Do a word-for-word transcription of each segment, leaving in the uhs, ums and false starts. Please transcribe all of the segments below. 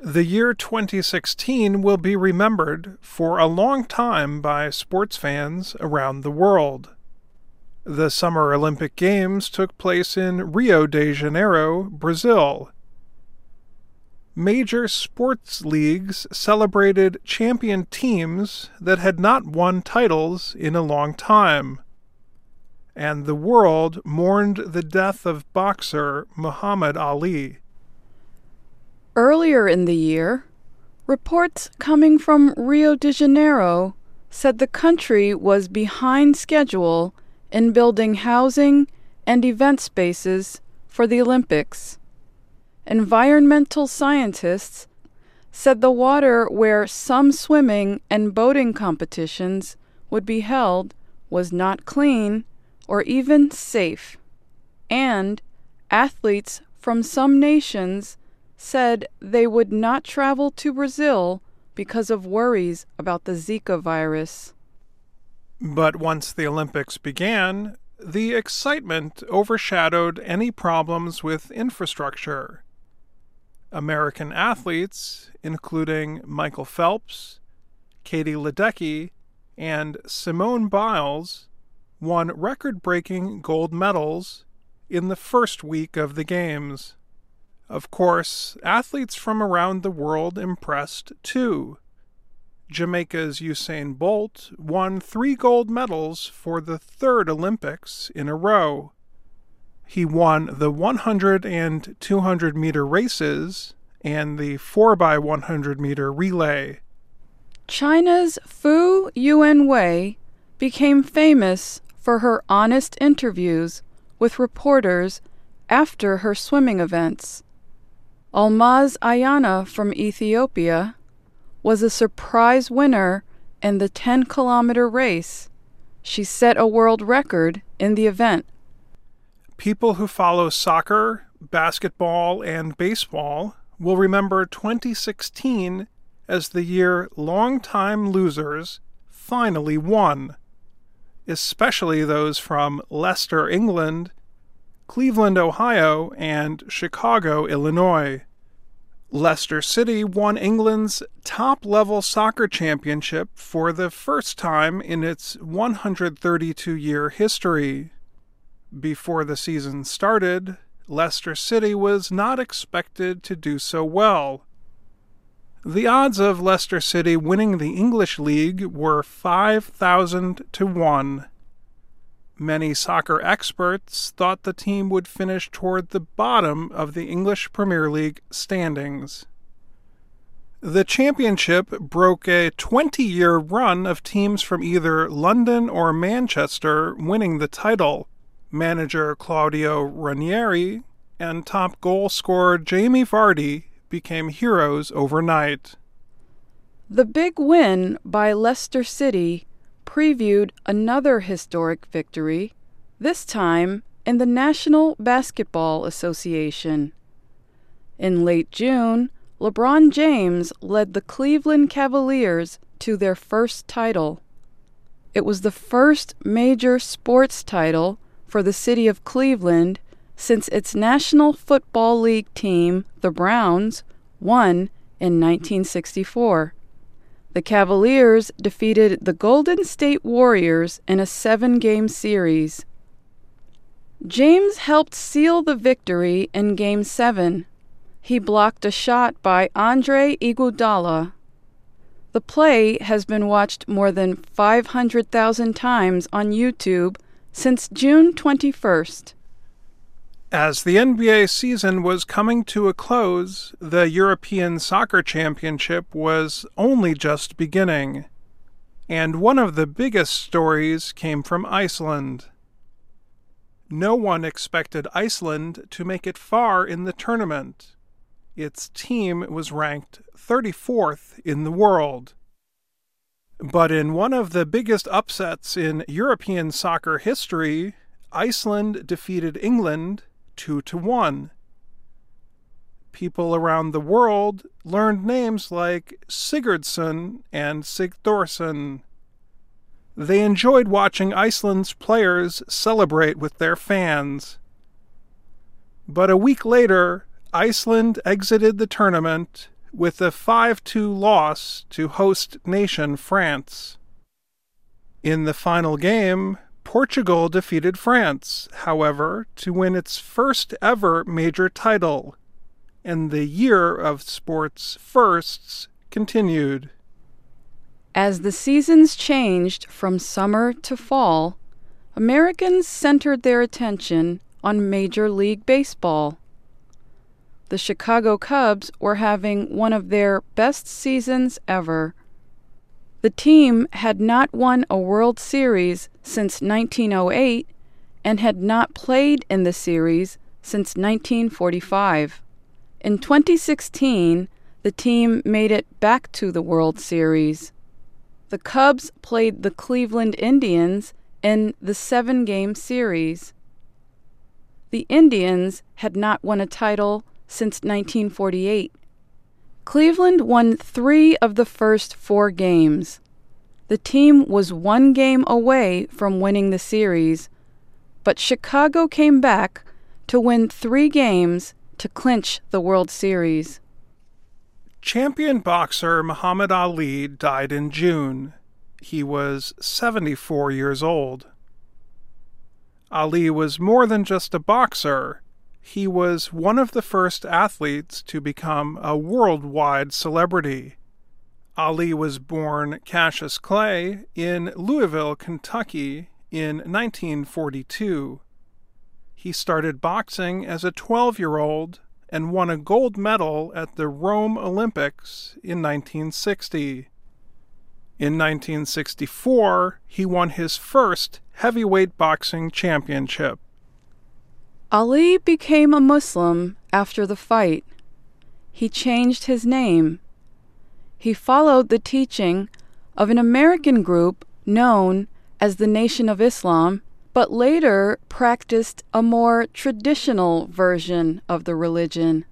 The year twenty sixteen will be remembered for a long time by sports fans around the world. The Summer Olympic Games took place in Rio de Janeiro, Brazil. Major sports leagues celebrated champion teams that had not won titles in a long time, and the world mourned the death of boxer Muhammad Ali. Earlier in the year, reports coming from Rio de Janeiro said the country was behind schedule in building housing and event spaces for the Olympics. Environmental scientists said the water where some swimming and boating competitions would be held was not clean or even safe, and athletes from some nations said they would not travel to Brazil because of worries about the Zika virus. But once the Olympics began, the excitement overshadowed any problems with infrastructure. American athletes, including Michael Phelps, Katie Ledecky, and Simone Biles, won record-breaking gold medals in the first week of the Games. Of course, athletes from around the world impressed too. Jamaica's Usain Bolt won three gold medals for the third Olympics in a row. He won the one hundred and two hundred meter races and the four by one hundred meter relay. China's Fu Yuanwei became famous for her honest interviews with reporters after her swimming events. Almaz Ayana from Ethiopia was a surprise winner in the ten-kilometer race. She set a world record in the event. People who follow soccer, basketball, and baseball will remember twenty sixteen as the year longtime losers finally won, especially those from Leicester, England, Cleveland, Ohio, and Chicago, Illinois. Leicester City won England's top-level soccer championship for the first time in its one hundred thirty-two year history. Before the season started, Leicester City was not expected to do so well. The odds of Leicester City winning the English League were five thousand to one. Many soccer experts thought the team would finish toward the bottom of the English Premier League standings. The championship broke a twenty-year run of teams from either London or Manchester winning the title. Manager Claudio Ranieri and top goal scorer Jamie Vardy became heroes overnight. The big win by Leicester City previewed another historic victory, this time in the National Basketball Association. In late June, LeBron James led the Cleveland Cavaliers to their first title. It was the first major sports title for the city of Cleveland since its National Football League team, the Browns, won in nineteen sixty-four. The Cavaliers defeated the Golden State Warriors in a seven-game series. James helped seal the victory in Game seven. He blocked a shot by Andre Iguodala. The play has been watched more than five hundred thousand times on YouTube since June twenty-first. As the N B A season was coming to a close, the European Soccer Championship was only just beginning, and one of the biggest stories came from Iceland. No one expected Iceland to make it far in the tournament. Its team was ranked thirty-fourth in the world. But in one of the biggest upsets in European soccer history, Iceland defeated England two to one. People around the world learned names like Sigurdsson and Sigthorsson. They enjoyed watching Iceland's players celebrate with their fans. But a week later, Iceland exited the tournament with a five two loss to host nation France. In the final game, Portugal defeated France, however, to win its first ever major title, and the year of sports firsts continued. As the seasons changed from summer to fall, Americans centered their attention on Major League Baseball. The Chicago Cubs were having one of their best seasons ever. The team had not won a World Series since nineteen oh eight and had not played in the series since nineteen forty-five. In twenty sixteen, the team made it back to the World Series. The Cubs played the Cleveland Indians in the seven-game series. The Indians had not won a title since nineteen forty-eight. Cleveland won three of the first four games. The team was one game away from winning the series, but Chicago came back to win three games to clinch the World Series. Champion boxer Muhammad Ali died in June. He was seventy-four years old. Ali was more than just a boxer. He was one of the first athletes to become a worldwide celebrity. Ali was born Cassius Clay in Louisville, Kentucky in nineteen forty-two. He started boxing as a twelve-year-old and won a gold medal at the Rome Olympics in nineteen sixty. In nineteen sixty-four, he won his first heavyweight boxing championship. Ali became a Muslim after the fight. He changed his name. He followed the teaching of an American group known as the Nation of Islam, but later practiced a more traditional version of the religion.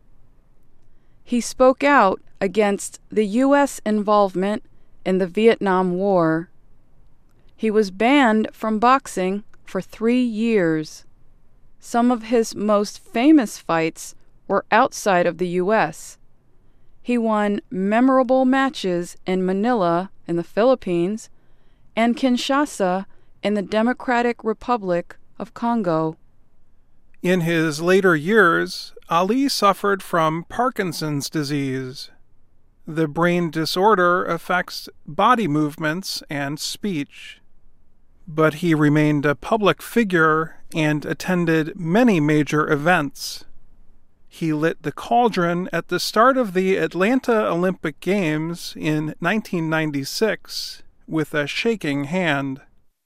He spoke out against the U S involvement in the Vietnam War. He was banned from boxing for three years. Some of his most famous fights were outside of the U S. He won memorable matches in Manila in the Philippines and Kinshasa in the Democratic Republic of Congo. In his later years, Ali suffered from Parkinson's disease. The brain disorder affects body movements and speech. But he remained a public figure and attended many major events. He lit the cauldron at the start of the Atlanta Olympic Games in nineteen ninety-six with a shaking hand.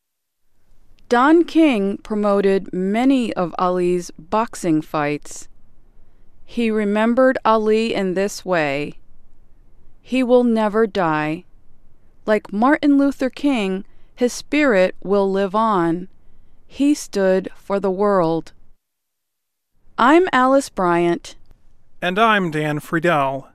Don King promoted many of Ali's boxing fights. He remembered Ali in this way: he will never die. Like Martin Luther King, his spirit will live on. He stood for the world. I'm Alice Bryant. And I'm Dan Friedel.